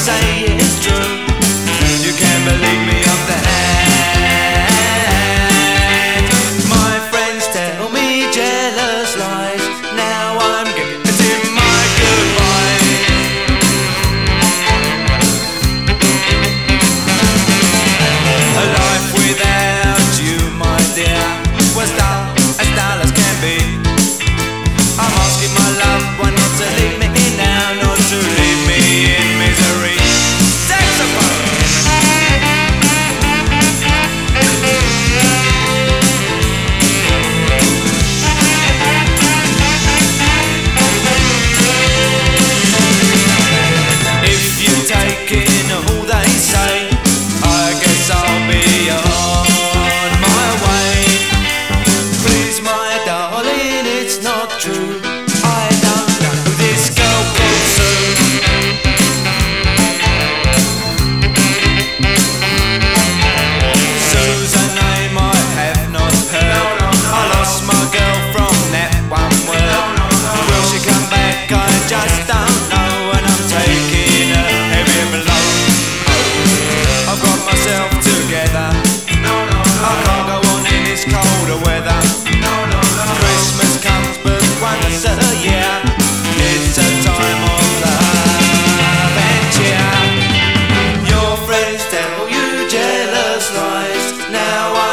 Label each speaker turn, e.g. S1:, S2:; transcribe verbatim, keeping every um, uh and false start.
S1: say is true. You can't believe me up the hand. My friends tell me jealous lies. Now I'm getting my goodbye. A life without you, my dear, was dull as dull as can be. I'm asking my loved one not to leave me now, not to leave me in misery. Saxophone. If you take in all they say, I guess I'll be on my way. Please, my darling, it's not true. I don't know this girl called Sue. Sue's a name I have not heard. I lost my girl from that one word. Will she come back? I just don't know. And I'm taking a heavy blow. I've got myself together. I can't go on in this colder weather. Christmas comes but once a year. It's a time of love and cheer. Your friends tell you jealous lies. Now I